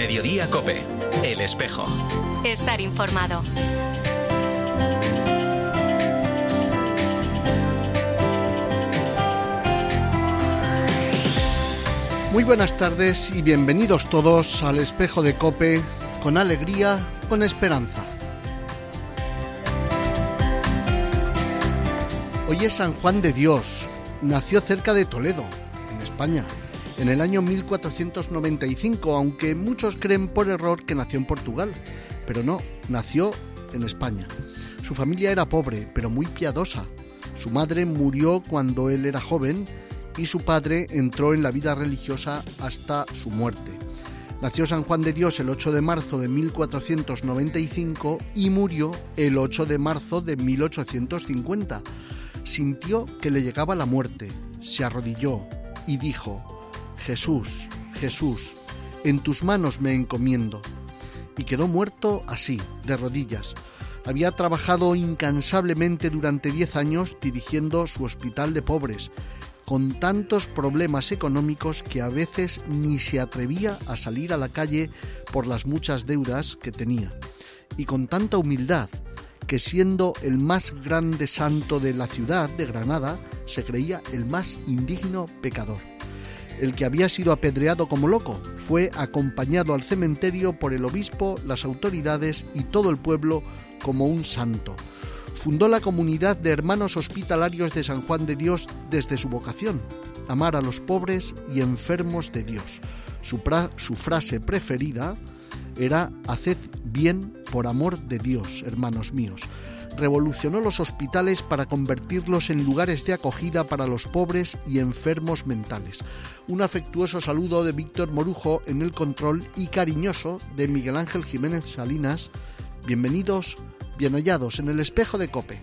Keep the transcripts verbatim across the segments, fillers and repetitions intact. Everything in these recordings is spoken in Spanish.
Mediodía COPE. El Espejo. Estar informado. Muy buenas tardes y bienvenidos todos al Espejo de COPE, con alegría, con esperanza. Hoy es San Juan de Dios. Nació cerca de Toledo, en España, en el año mil cuatrocientos noventa y cinco, aunque muchos creen por error que nació en Portugal, pero no, nació en España. Su familia era pobre, pero muy piadosa. Su madre murió cuando él era joven y su padre entró en la vida religiosa hasta su muerte. Nació San Juan de Dios el ocho de marzo de mil cuatrocientos noventa y cinco y murió el ocho de marzo de mil ochocientos cincuenta. Sintió que le llegaba la muerte, se arrodilló y dijo: Jesús, Jesús, en tus manos me encomiendo. Y quedó muerto así, de rodillas. Había trabajado incansablemente durante diez años dirigiendo su hospital de pobres, con tantos problemas económicos que a veces ni se atrevía a salir a la calle por las muchas deudas que tenía. Y con tanta humildad que, siendo el más grande santo de la ciudad de Granada, se creía el más indigno pecador. El que había sido apedreado como loco fue acompañado al cementerio por el obispo, las autoridades y todo el pueblo como un santo. Fundó la comunidad de hermanos hospitalarios de San Juan de Dios desde su vocación: amar a los pobres y enfermos de Dios. Su, pra- su frase preferida era: haced bien por amor de Dios, hermanos míos. Revolucionó los hospitales para convertirlos en lugares de acogida para los pobres y enfermos mentales. Un afectuoso saludo de Víctor Morujo en el control y cariñoso de Miguel Ángel Jiménez Salinas. Bienvenidos, bien hallados en el Espejo de COPE.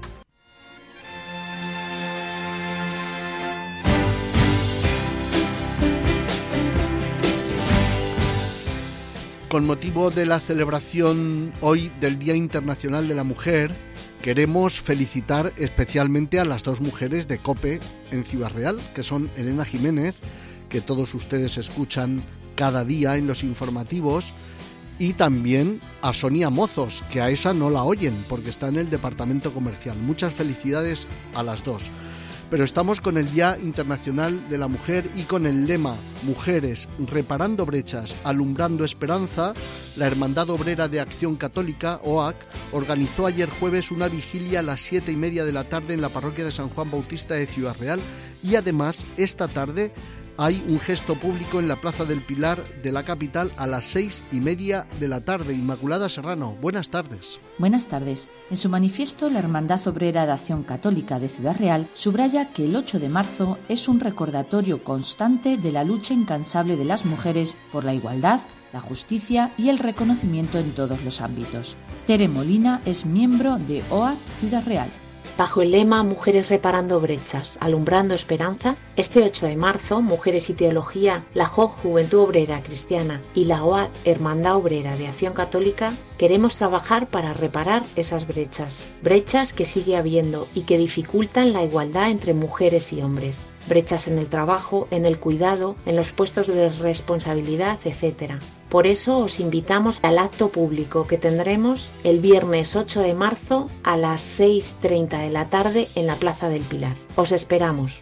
Con motivo de la celebración hoy del Día Internacional de la Mujer, queremos felicitar especialmente a las dos mujeres de COPE en Ciudad Real, que son Elena Jiménez, que todos ustedes escuchan cada día en los informativos, y también a Sonia Mozos, que a esa no la oyen porque está en el departamento comercial. Muchas felicidades a las dos. Pero estamos con el Día Internacional de la Mujer y con el lema Mujeres reparando brechas, alumbrando esperanza. La Hermandad Obrera de Acción Católica, O A C, organizó ayer jueves una vigilia a las siete y media de la tarde en la parroquia de San Juan Bautista de Ciudad Real, y además esta tarde hay un gesto público en la Plaza del Pilar de la capital a las seis y media de la tarde. Inmaculada Serrano, buenas tardes. Buenas tardes. En su manifiesto, la Hermandad Obrera de Acción Católica de Ciudad Real subraya que el ocho de marzo es un recordatorio constante de la lucha incansable de las mujeres por la igualdad, la justicia y el reconocimiento en todos los ámbitos. Tere Molina es miembro de O A C Ciudad Real. Bajo el lema Mujeres reparando brechas, alumbrando esperanza, este ocho de marzo, Mujeres y Teología, la J O C Juventud Obrera Cristiana y la O A C Hermandad Obrera de Acción Católica queremos trabajar para reparar esas brechas. Brechas que sigue habiendo y que dificultan la igualdad entre mujeres y hombres. Brechas en el trabajo, en el cuidado, en los puestos de responsabilidad, etcétera. Por eso os invitamos al acto público que tendremos el viernes ocho de marzo a las seis y treinta de la tarde en la Plaza del Pilar. Os esperamos.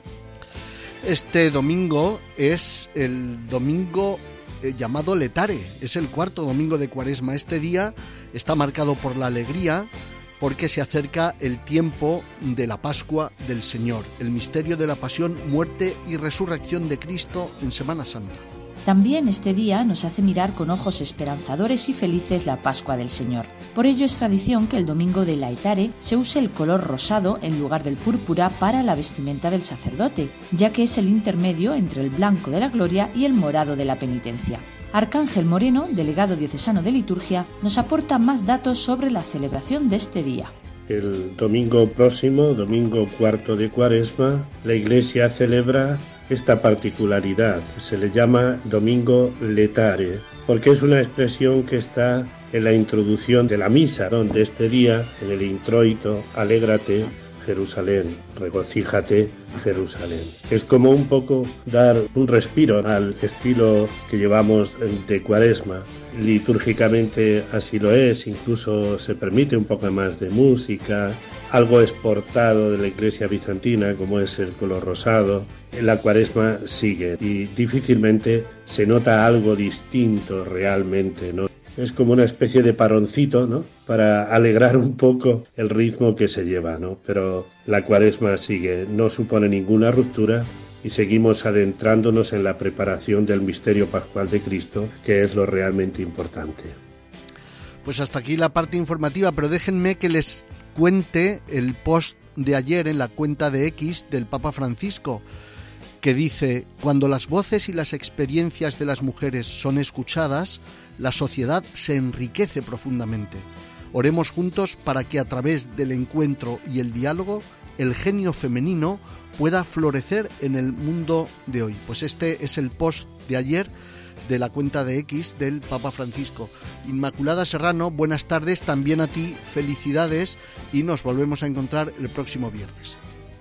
Este domingo es el domingo eh, llamado Letare, es el cuarto domingo de Cuaresma. Este día está marcado por la alegría, porque se acerca el tiempo de la Pascua del Señor, el misterio de la pasión, muerte y resurrección de Cristo en Semana Santa. También este día nos hace mirar con ojos esperanzadores y felices la Pascua del Señor. Por ello es tradición que el domingo de Laetare se use el color rosado en lugar del púrpura para la vestimenta del sacerdote, ya que es el intermedio entre el blanco de la gloria y el morado de la penitencia. Arcángel Moreno, delegado diocesano de liturgia, nos aporta más datos sobre la celebración de este día. El domingo próximo, domingo cuarto de Cuaresma, la Iglesia celebra esta particularidad. Se le llama Domingo Letare, porque es una expresión que está en la introducción de la misa, donde este día, en el introito, alégrate, Jerusalén, regocíjate, Jerusalén. Es como un poco dar un respiro al estilo que llevamos de Cuaresma. Litúrgicamente así lo es, incluso se permite un poco más de música, algo exportado de la Iglesia bizantina como es el color rosado. La Cuaresma sigue y difícilmente se nota algo distinto realmente, ¿no? Es como una especie de paroncito, ¿no?, para alegrar un poco el ritmo que se lleva, ¿no? Pero la Cuaresma sigue, no supone ninguna ruptura y seguimos adentrándonos en la preparación del misterio pascual de Cristo, que es lo realmente importante. Pues hasta aquí la parte informativa, pero déjenme que les cuente el post de ayer en la cuenta de X del Papa Francisco, que dice: cuando las voces y las experiencias de las mujeres son escuchadas, la sociedad se enriquece profundamente. Oremos juntos para que a través del encuentro y el diálogo el genio femenino pueda florecer en el mundo de hoy. Pues este es el post de ayer de la cuenta de X del Papa Francisco. Inmaculada Serrano, buenas tardes también a ti, felicidades y nos volvemos a encontrar el próximo viernes.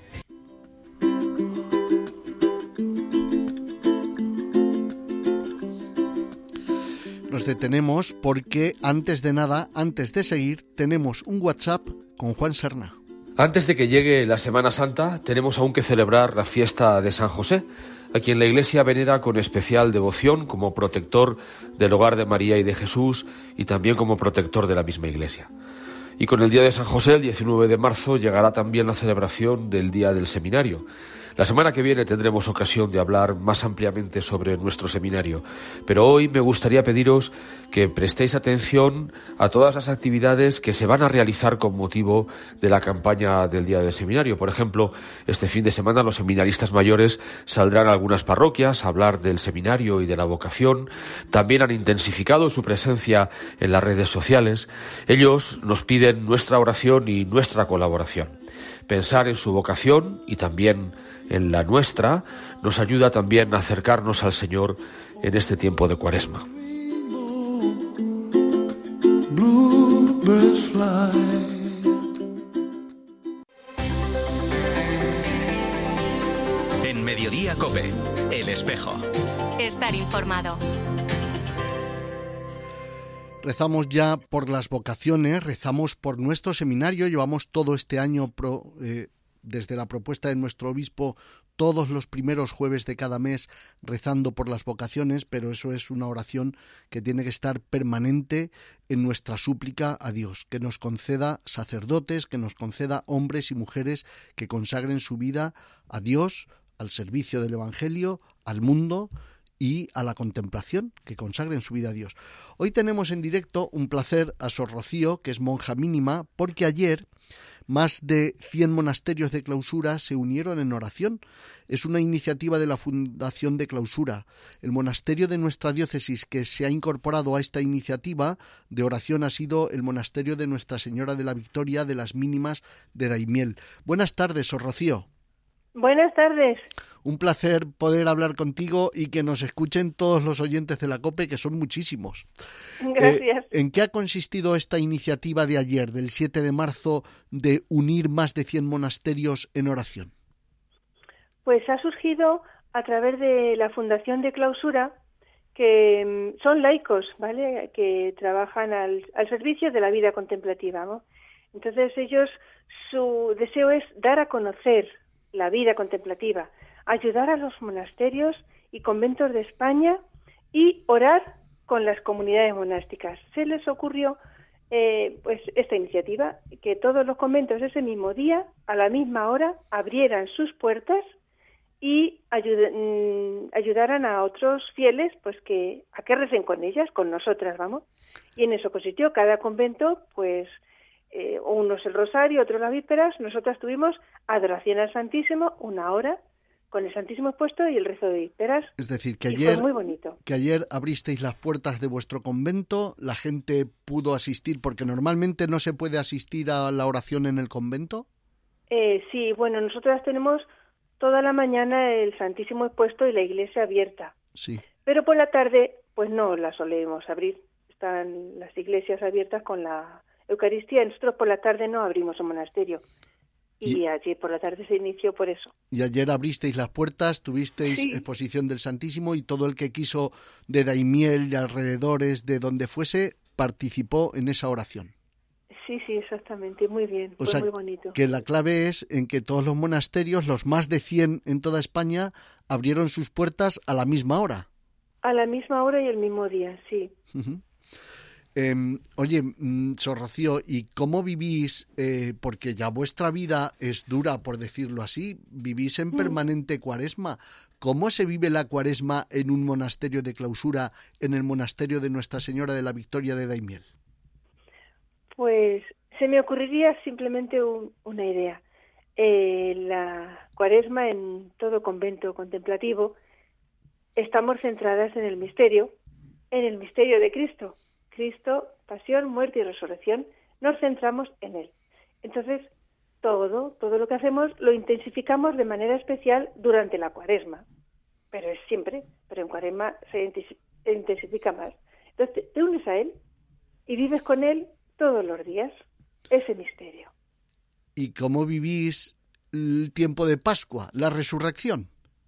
Nos detenemos porque antes de nada, antes de seguir, tenemos un WhatsApp con Juan Serna. Antes de que llegue la Semana Santa, tenemos aún que celebrar la fiesta de San José, a quien la Iglesia venera con especial devoción como protector del hogar de María y de Jesús y también como protector de la misma Iglesia. Y con el día de San José, el diecinueve de marzo, llegará también la celebración del Día del Seminario. La semana que viene tendremos ocasión de hablar más ampliamente sobre nuestro seminario, pero hoy me gustaría pediros que prestéis atención a todas las actividades que se van a realizar con motivo de la campaña del Día del Seminario. Por ejemplo, este fin de semana los seminaristas mayores saldrán a algunas parroquias a hablar del seminario y de la vocación. También han intensificado su presencia en las redes sociales. Ellos nos piden nuestra oración y nuestra colaboración. Pensar en su vocación y también en la nuestra nos ayuda también a acercarnos al Señor en este tiempo de Cuaresma. En Mediodía COPE, El Espejo. Estar informado. Rezamos ya por las vocaciones, rezamos por nuestro seminario, llevamos todo este año pro, eh, desde la propuesta de nuestro obispo todos los primeros jueves de cada mes rezando por las vocaciones, pero eso es una oración que tiene que estar permanente en nuestra súplica a Dios, que nos conceda sacerdotes, que nos conceda hombres y mujeres que consagren su vida a Dios, al servicio del Evangelio, al mundo y a la contemplación, que consagren su vida a Dios. Hoy tenemos en directo un placer a Sor Rocío, que es monja mínima, porque ayer más de cien monasterios de clausura se unieron en oración. Es una iniciativa de la Fundación de Clausura. El monasterio de nuestra diócesis que se ha incorporado a esta iniciativa de oración ha sido el monasterio de Nuestra Señora de la Victoria de las Mínimas de Daimiel. Buenas tardes, Sor Rocío. Buenas tardes. Un placer poder hablar contigo y que nos escuchen todos los oyentes de la COPE, que son muchísimos. Gracias. Eh, ¿En qué ha consistido esta iniciativa de ayer, del siete de marzo, de unir más de cien monasterios en oración? Pues ha surgido a través de la Fundación de Clausura, que son laicos, ¿vale?, que trabajan al, al servicio de la vida contemplativa, ¿no? Entonces ellos, su deseo es dar a conocer la vida contemplativa, ayudar a los monasterios y conventos de España y orar con las comunidades monásticas. Se les ocurrió eh, pues esta iniciativa, que todos los conventos ese mismo día, a la misma hora, abrieran sus puertas y ayud- ayudaran a otros fieles pues que a que recen con ellas, con nosotras, vamos. Y en eso consistió cada convento, pues Eh, unos el rosario, otros las vísperas. Nosotras tuvimos adoración al Santísimo, una hora, con el Santísimo expuesto y el rezo de vísperas. Es decir, que y ayer, fue muy bonito. que ayer abristeis las puertas de vuestro convento, la gente pudo asistir, porque normalmente no se puede asistir a la oración en el convento. Eh, sí, bueno, nosotras tenemos toda la mañana el Santísimo expuesto y la iglesia abierta. Sí. Pero por la tarde, pues no la solemos abrir. Están las iglesias abiertas con la Eucaristía. Nosotros por la tarde no abrimos el monasterio. y, y allí por la tarde se inició por eso. Y ayer abristeis las puertas, tuvisteis sí. exposición del Santísimo y todo el que quiso de Daimiel y alrededores, de donde fuese, participó en esa oración. Sí, sí, exactamente, muy bien, o fue sea, muy bonito. Que la clave es en que todos los monasterios, los más de cien en toda España, abrieron sus puertas a la misma hora. A la misma hora y el mismo día, sí. Uh-huh. Eh, oye, Sor Rocío, ¿y cómo vivís? Eh, porque ya vuestra vida es dura, por decirlo así, vivís en permanente cuaresma. ¿Cómo se vive la cuaresma en un monasterio de clausura, en el monasterio de Nuestra Señora de la Victoria de Daimiel? Pues se me ocurriría simplemente un, una idea. Eh, la cuaresma en todo convento contemplativo estamos centradas en el misterio, en el misterio de Cristo. Cristo, pasión, muerte y resurrección, nos centramos en Él. Entonces, todo, todo lo que hacemos lo intensificamos de manera especial durante la cuaresma. Pero es siempre, pero en cuaresma se intensifica más. Entonces, te, te unes a Él y vives con Él todos los días, ese misterio. ¿Y cómo vivís el tiempo de Pascua, la resurrección?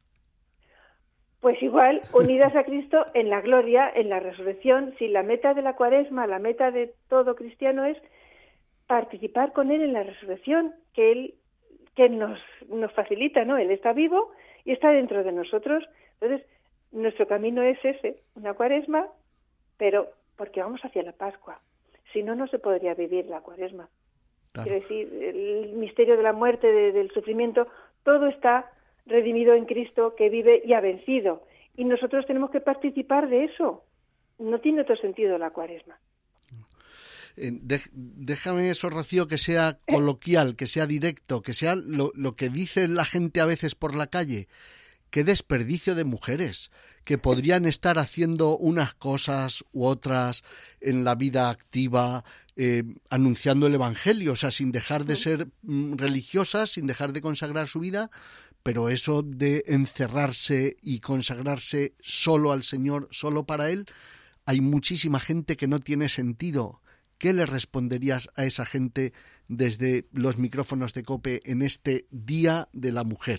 Pues igual, unidas a Cristo en la gloria, en la resurrección. Si la meta de la cuaresma, la meta de todo cristiano es participar con Él en la resurrección, que Él que nos, nos facilita, ¿no? Él está vivo y está dentro de nosotros. Entonces, nuestro camino es ese, una cuaresma, pero porque vamos hacia la Pascua. Si no, no se podría vivir la cuaresma. Claro. Quiero decir, el misterio de la muerte, de, del sufrimiento, todo está redimido en Cristo, que vive y ha vencido. Y nosotros tenemos que participar de eso. No tiene otro sentido la cuaresma. Eh, de, déjame eso, Rocío, que sea coloquial, que sea directo, que sea lo, lo que dice la gente a veces por la calle. Qué desperdicio de mujeres que podrían estar haciendo unas cosas u otras en la vida activa, eh, anunciando el Evangelio, o sea, sin dejar de ser mm, religiosas, sin dejar de consagrar su vida, pero eso de encerrarse y consagrarse solo al Señor, solo para Él, hay muchísima gente que no tiene sentido. ¿Qué le responderías a esa gente desde los micrófonos de COPE en este Día de la Mujer?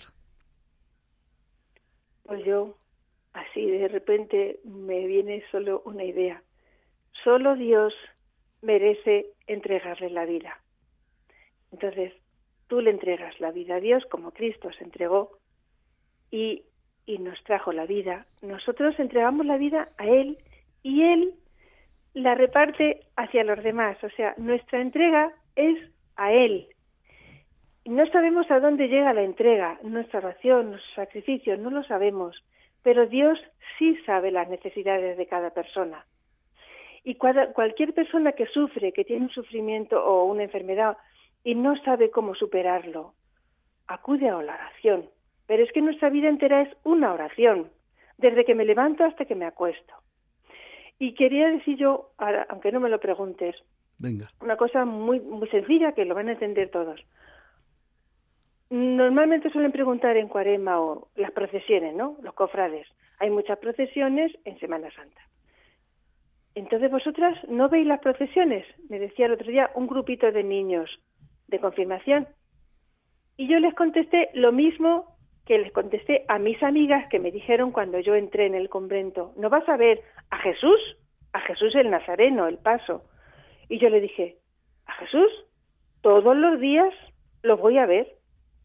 Pues yo, así de repente, me viene solo una idea. Solo Dios merece entregarle la vida. Entonces, tú le entregas la vida a Dios como Cristo se entregó y, y nos trajo la vida. Nosotros entregamos la vida a Él y Él la reparte hacia los demás. O sea, nuestra entrega es a Él. No sabemos a dónde llega la entrega, nuestra oración, nuestro sacrificio, no lo sabemos, pero Dios sí sabe las necesidades de cada persona. Y cual, cualquier persona que sufre, que tiene un sufrimiento o una enfermedad y no sabe cómo superarlo, acude a la oración. Pero es que nuestra vida entera es una oración, desde que me levanto hasta que me acuesto. Y quería decir yo, ahora, aunque no me lo preguntes, Venga. una cosa muy, muy sencilla que lo van a entender todos. Normalmente suelen preguntar en Cuaresma o las procesiones, ¿no? Los cofrades. Hay muchas procesiones en Semana Santa. Entonces, ¿vosotras no veis las procesiones? Me decía el otro día un grupito de niños de confirmación. Y yo les contesté lo mismo que les contesté a mis amigas que me dijeron cuando yo entré en el convento. ¿No vas a ver a Jesús? A Jesús el Nazareno, el Paso. Y yo le dije, ¿a Jesús? Todos los días lo voy a ver.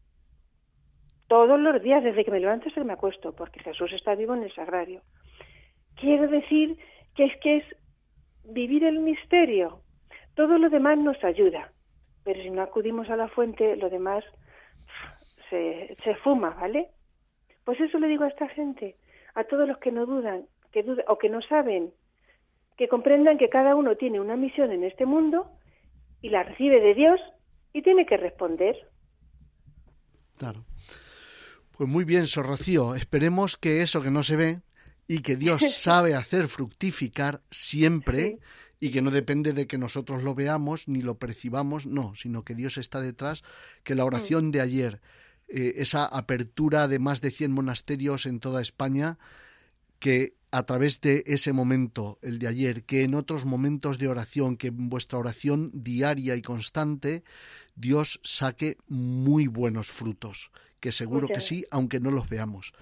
Todos los días, desde que me levanto hasta que me acuesto, porque Jesús está vivo en el sagrario. Quiero decir que es que es vivir el misterio. Todo lo demás nos ayuda, pero si no acudimos a la fuente, lo demás se, se fuma, ¿vale? Pues eso le digo a esta gente, a todos los que no dudan, que dudan o que no saben, que comprendan que cada uno tiene una misión en este mundo y la recibe de Dios y tiene que responder. Claro. Pues muy bien, Sor Rocío, esperemos que eso que no se ve y que Dios sabe hacer fructificar siempre, sí, y que no depende de que nosotros lo veamos ni lo percibamos, no, sino que Dios está detrás, que la oración mm. de ayer, eh, esa apertura de más de cien monasterios en toda España, que a través de ese momento, el de ayer, que en otros momentos de oración, que en vuestra oración diaria y constante, Dios saque muy buenos frutos, que seguro Muchas que sí, aunque no los veamos.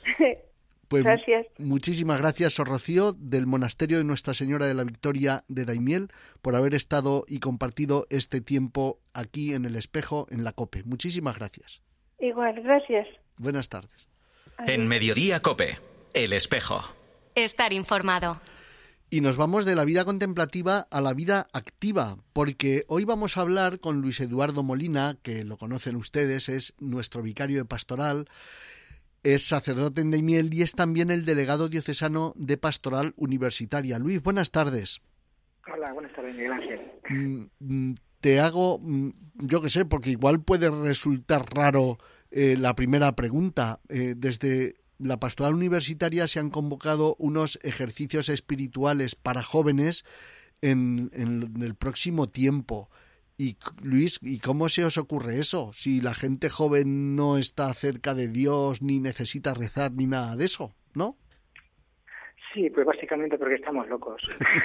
Pues gracias. Muchísimas gracias, Sor Rocío, del Monasterio de Nuestra Señora de la Victoria de Daimiel, por haber estado y compartido este tiempo aquí en El Espejo, en la COPE. Muchísimas gracias. Igual, gracias. Buenas tardes. Adiós. En Mediodía COPE, El Espejo. Estar informado. Y nos vamos de la vida contemplativa a la vida activa, porque hoy vamos a hablar con Luis Eduardo Molina, que lo conocen ustedes, es nuestro vicario de pastoral, es sacerdote en Daimiel y es también el delegado diocesano de Pastoral Universitaria. Luis, buenas tardes. Hola, buenas tardes, Miguel Ángel. Mm, te hago, yo qué sé, porque igual puede resultar raro eh, la primera pregunta. Eh, desde la Pastoral Universitaria se han convocado unos ejercicios espirituales para jóvenes en, en el próximo tiempo. Y Luis, ¿y cómo se os ocurre eso? Si la gente joven no está cerca de Dios, ni necesita rezar, ni nada de eso, ¿no? Sí, pues básicamente porque estamos locos.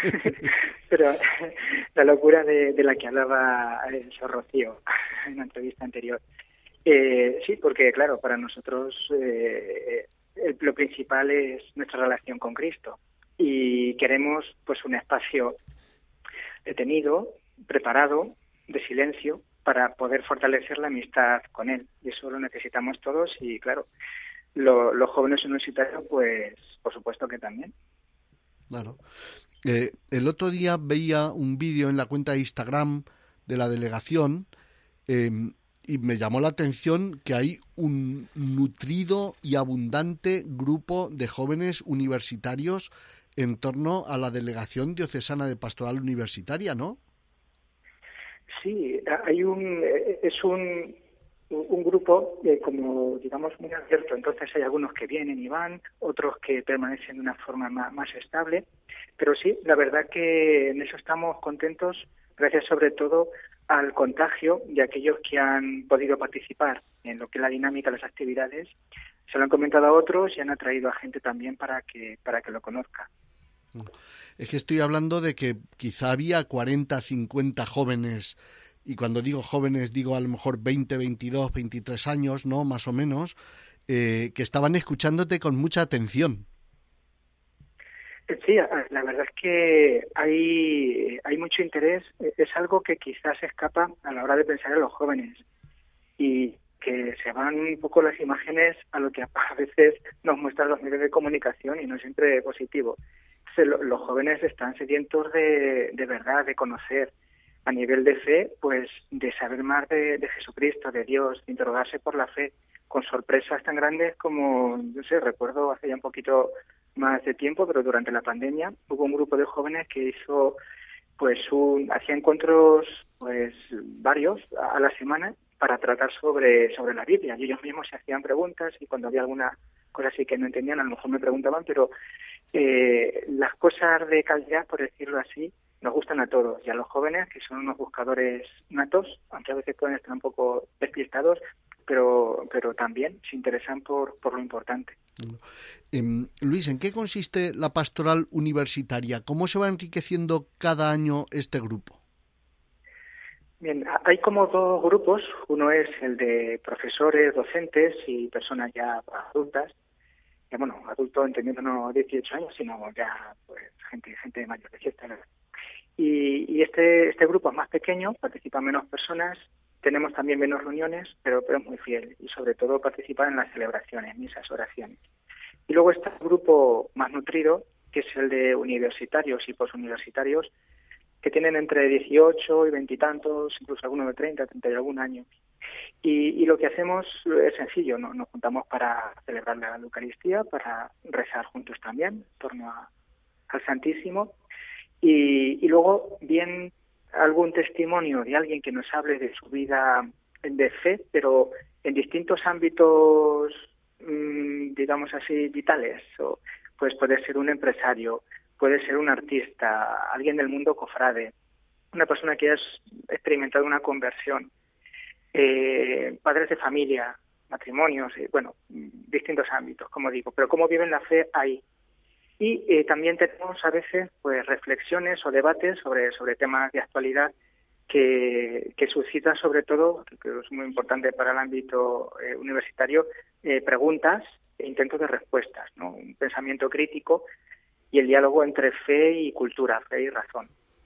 Pero la locura de, de la que hablaba el Sor Rocío en la entrevista anterior. Eh, sí, porque claro, para nosotros eh, el, lo principal es nuestra relación con Cristo. Y queremos pues un espacio detenido, preparado, de silencio, para poder fortalecer la amistad con él. Y eso lo necesitamos todos y, claro, lo, los jóvenes universitarios, pues, por supuesto que también. Claro. Eh, el otro día veía un vídeo en la cuenta de Instagram de la delegación eh, y me llamó la atención que hay un nutrido y abundante grupo de jóvenes universitarios en torno a la delegación diocesana de Pastoral Universitaria, ¿no? Sí, hay un es un un grupo eh, como digamos muy abierto, entonces hay algunos que vienen y van, otros que permanecen de una forma más, más estable, pero sí, la verdad que en eso estamos contentos, gracias sobre todo al contagio de aquellos que han podido participar en lo que es la dinámica de las actividades, se lo han comentado a otros y han atraído a gente también para que para que lo conozca. Es que estoy hablando de que quizá había cuarenta, cincuenta jóvenes, y cuando digo jóvenes digo a lo mejor veinte, veintidós, veintitrés años, ¿no? Más o menos, eh, que estaban escuchándote con mucha atención. Sí, la verdad es que hay, hay mucho interés, es algo que quizás escapa a la hora de pensar en los jóvenes y que se van un poco las imágenes a lo que a veces nos muestran los medios de comunicación y no siempre positivo. Los jóvenes están sedientos de, de verdad, de conocer a nivel de fe, pues de saber más de, de Jesucristo, de Dios, de interrogarse por la fe, con sorpresas tan grandes como, no sé, recuerdo hace ya un poquito más de tiempo, pero durante la pandemia hubo un grupo de jóvenes que hizo, pues, un, hacía encuentros, pues, varios a, a la semana para tratar sobre, sobre la Biblia, y ellos mismos se hacían preguntas y cuando había alguna cosa así que no entendían, a lo mejor me preguntaban, pero eh, las cosas de calidad, por decirlo así, nos gustan a todos, y a los jóvenes, que son unos buscadores natos, aunque a veces pueden estar un poco despistados, pero pero también se interesan por, por lo importante. Eh, Luis, ¿en qué consiste la pastoral universitaria? ¿Cómo se va enriqueciendo cada año este grupo? Bien, hay como dos grupos. Uno es el de profesores, docentes y personas ya adultas. Ya, bueno, adulto entendiendo no dieciocho años, sino ya pues gente gente mayor de cierta edad. Y, y este este grupo es más pequeño, participan menos personas, tenemos también menos reuniones, pero, pero es muy fiel y sobre todo participan en las celebraciones, misas, oraciones. Y luego está el grupo más nutrido, que es el de universitarios y posuniversitarios, que tienen entre dieciocho y veinte y tantos, incluso algunos de treinta, treinta y algún año. Y, y lo que hacemos es sencillo, ¿no? Nos juntamos para celebrar la Eucaristía, para rezar juntos también, en torno a, al Santísimo, y, y luego bien algún testimonio de alguien que nos hable de su vida de fe, pero en distintos ámbitos, mmm, digamos así, vitales. O, pues puede ser un empresario, puede ser un artista, alguien del mundo cofrade, una persona que ha experimentado una conversión, eh, padres de familia, matrimonios, eh, bueno, distintos ámbitos, como digo, pero cómo viven la fe ahí. Y eh, también tenemos a veces pues reflexiones o debates sobre, sobre temas de actualidad que, que suscitan sobre todo, que es muy importante para el ámbito eh, universitario, eh, preguntas e intentos de respuestas, ¿no? Un pensamiento crítico y el diálogo entre fe y cultura, fe y razón.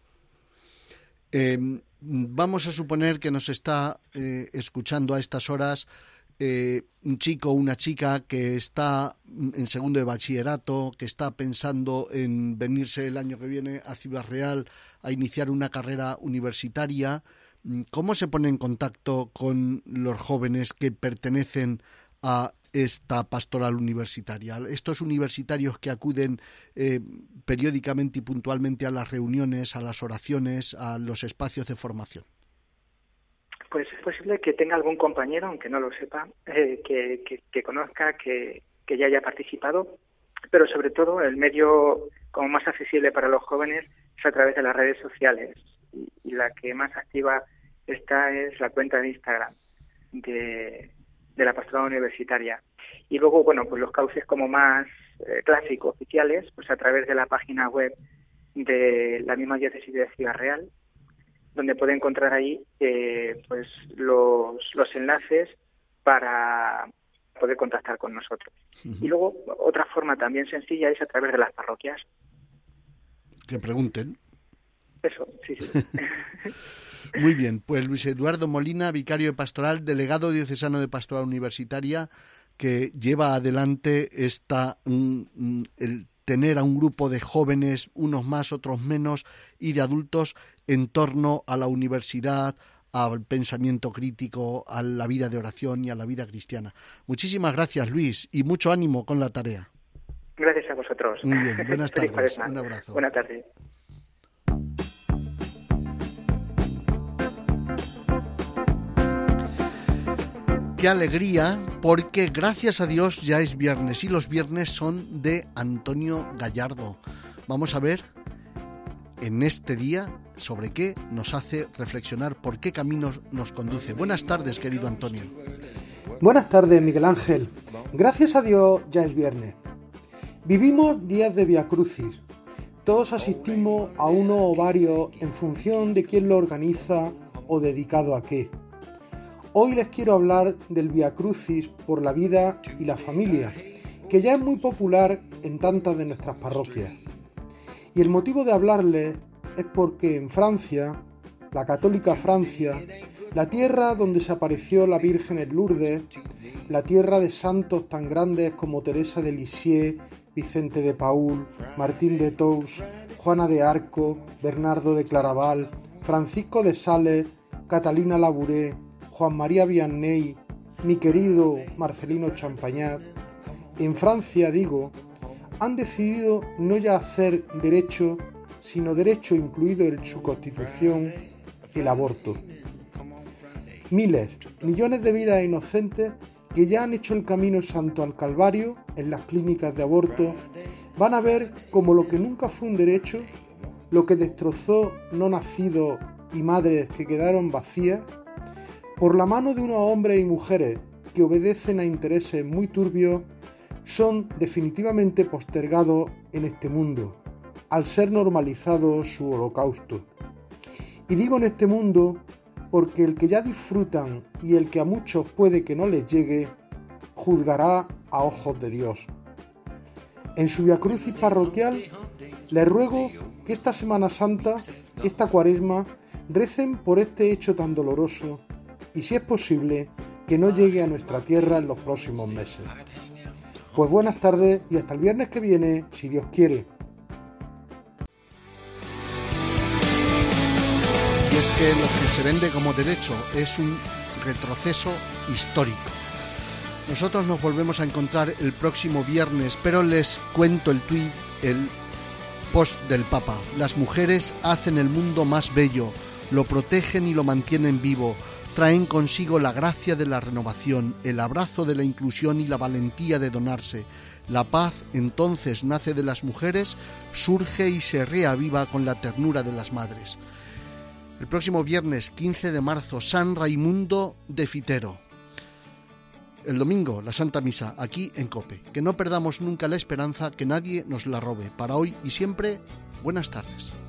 Eh, vamos a suponer que nos está eh, escuchando a estas horas eh, un chico o una chica que está en segundo de bachillerato, que está pensando en venirse el año que viene a Ciudad Real a iniciar una carrera universitaria. ¿Cómo se pone en contacto con los jóvenes que pertenecen a esta pastoral universitaria? Estos universitarios que acuden eh, periódicamente y puntualmente a las reuniones, a las oraciones, a los espacios de formación. Pues es posible que tenga algún compañero, aunque no lo sepa, eh, que, que, que conozca, que, que ya haya participado, pero sobre todo el medio como más accesible para los jóvenes es a través de las redes sociales, y, y la que más activa está es la cuenta de Instagram de, de la pastoral universitaria. Y luego, bueno, pues los cauces como más eh, clásicos, oficiales, pues a través de la página web de la misma diócesis de Ciudad Real, donde puede encontrar ahí eh, pues los, los enlaces para poder contactar con nosotros. Uh-huh. Y luego, otra forma también sencilla es a través de las parroquias. Que pregunten. Eso, sí, sí. Muy bien, pues Luis Eduardo Molina, vicario de pastoral, delegado diocesano de pastoral universitaria, que lleva adelante esta mm, el tener a un grupo de jóvenes, unos más, otros menos, y de adultos en torno a la universidad, al pensamiento crítico, a la vida de oración y a la vida cristiana. Muchísimas gracias, Luis, y mucho ánimo con la tarea. Gracias a vosotros. Muy bien, buenas tardes. Un abrazo. Buenas tardes. Qué alegría, porque gracias a Dios ya es viernes y los viernes son de Antonio Gallardo. Vamos a ver en este día sobre qué nos hace reflexionar, por qué caminos nos conduce. Buenas tardes, querido Antonio. Buenas tardes, Miguel Ángel. Gracias a Dios ya es viernes. Vivimos días de viacrucis. Todos asistimos a uno o varios en función de quién lo organiza o dedicado a qué. Hoy les quiero hablar del viacrucis por la vida y la familia, que ya es muy popular en tantas de nuestras parroquias. Y el motivo de hablarles es porque en Francia, la católica Francia, la tierra donde se apareció la Virgen en Lourdes, la tierra de santos tan grandes como Teresa de Lisieux, Vicente de Paúl, Martín de Tours, Juana de Arco, Bernardo de Claraval, Francisco de Sales, Catalina Labouré, Juan María Vianney, mi querido Marcelino Champagnat, en Francia, digo, han decidido no ya hacer derecho, sino derecho incluido en su constitución, el aborto. Miles, millones de vidas inocentes que ya han hecho el camino santo al Calvario en las clínicas de aborto, van a ver como lo que nunca fue un derecho, lo que destrozó no nacidos y madres que quedaron vacías, por la mano de unos hombres y mujeres que obedecen a intereses muy turbios, son definitivamente postergados en este mundo, al ser normalizado su holocausto. Y digo en este mundo porque el que ya disfrutan y el que a muchos puede que no les llegue, juzgará a ojos de Dios. En su viacrucis parroquial, les ruego que esta Semana Santa, esta Cuaresma, recen por este hecho tan doloroso y, si es posible, que no llegue a nuestra tierra en los próximos meses. Pues buenas tardes y hasta el viernes que viene, si Dios quiere. Y es que lo que se vende como derecho es un retroceso histórico. Nosotros nos volvemos a encontrar el próximo viernes, pero les cuento el tuit, el post del Papa. Las mujeres hacen el mundo más bello, lo protegen y lo mantienen vivo. Traen consigo la gracia de la renovación, el abrazo de la inclusión y la valentía de donarse. La paz entonces nace de las mujeres, surge y se reaviva con la ternura de las madres. El próximo viernes quince de marzo, San Raimundo de Fitero. El domingo, la Santa Misa, aquí en COPE. Que no perdamos nunca la esperanza, que nadie nos la robe. Para hoy y siempre, buenas tardes.